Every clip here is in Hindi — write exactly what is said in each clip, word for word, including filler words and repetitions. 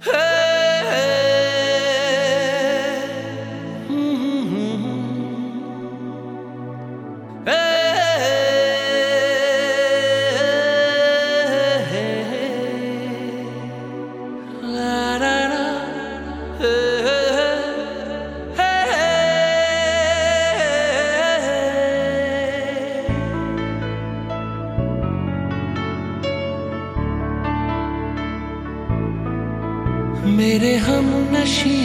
मेरे हमनशी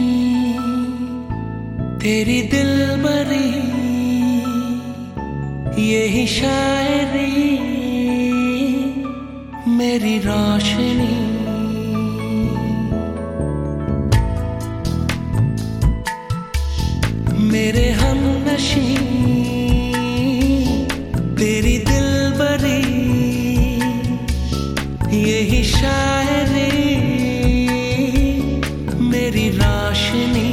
तेरी दिलबरी, यही शायरी मेरी रोशनी। मेरे हमनशी तेरी दिलबरी, यही शायरी मेरी रोशनी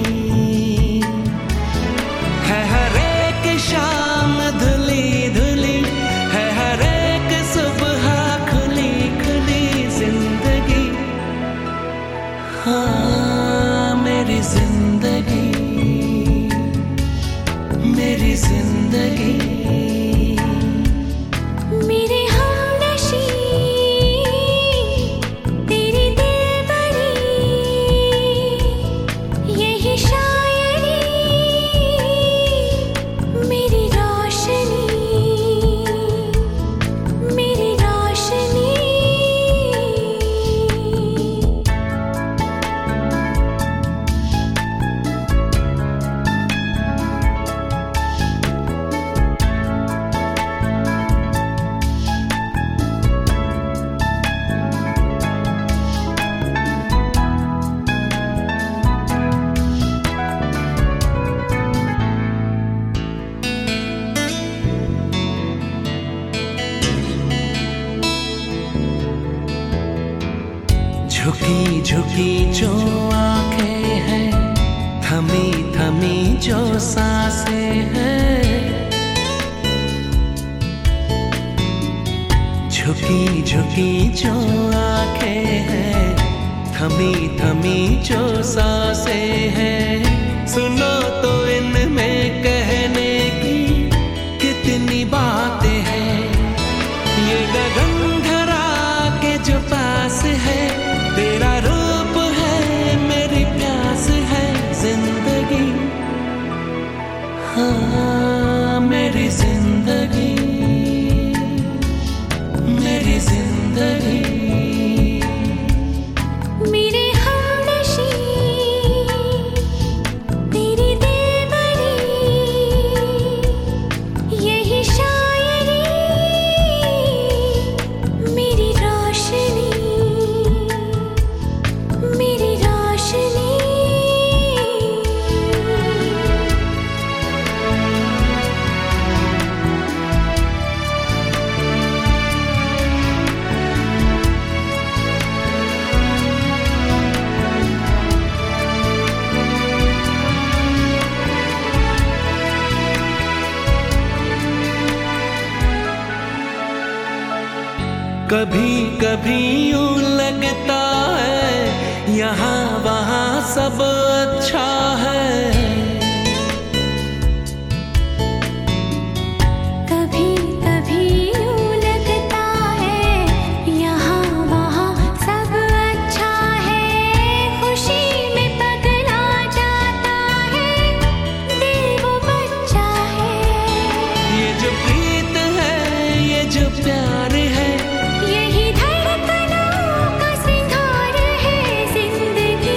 है। हर एक शाम धुली धुली है, हर एक सुबह खुली खुली जिंदगी। हाँ मेरी जिंदगी, मेरी जिंदगी। झुकी झुकी जो आंखें हैं, थमी थमी जो सांसें हैं। झुकी झुकी जो आंखें हैं, थमी थमी जो सांसें हैं। सुनो तो इनमें कहने की कितनी बातें हैं। ये गगन धरा के जो पास है, तेरा रूप है मेरी प्यास है जिंदगी। हाँ मेरी जिंदगी, मेरी जिंदगी। मेरे हमनशी तेरी दिलबरी, यही शायरी मेरी रोशनी, मेरी रोशनी। कभी कभी यूं लगता है यहाँ वहाँ सब अच्छा है। कभी कभी यूं लगता है यहाँ वहाँ सब अच्छा है। खुशी में पगला जाता है, दिल वो बच्चा है। ये जो प्रीत है, ये जो प्यार है, यही धड़कनों का सिंगार है जिंदगी।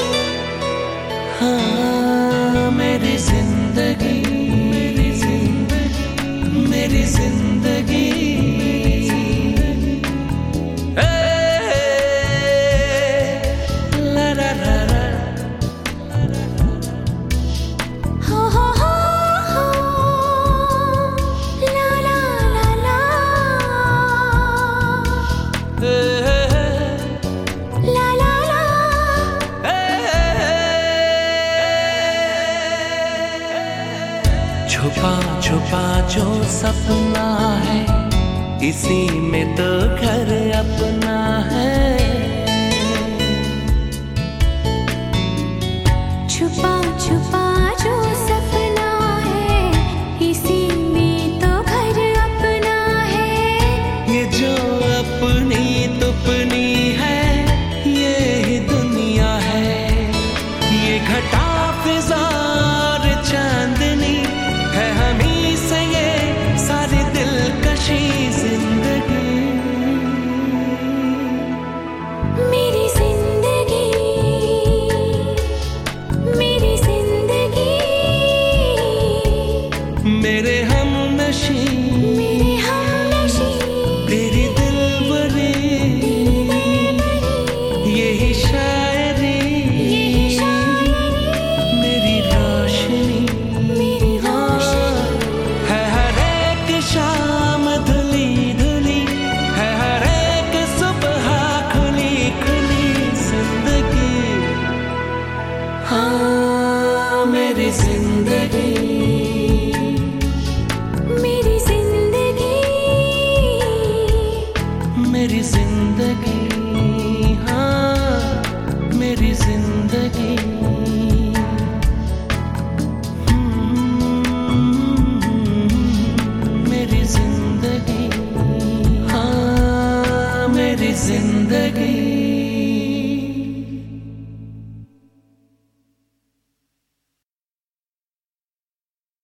हाँ मेरी जिंदगी, मेरी जिंदगी, मेरी जिंदगी। ए, ला ला ला ला। हो हो हो हो, ला ला ला ला, ला ला ला। छुपा छुपा जो सपना है, इसी में तो घर अपना है। जिंदगी।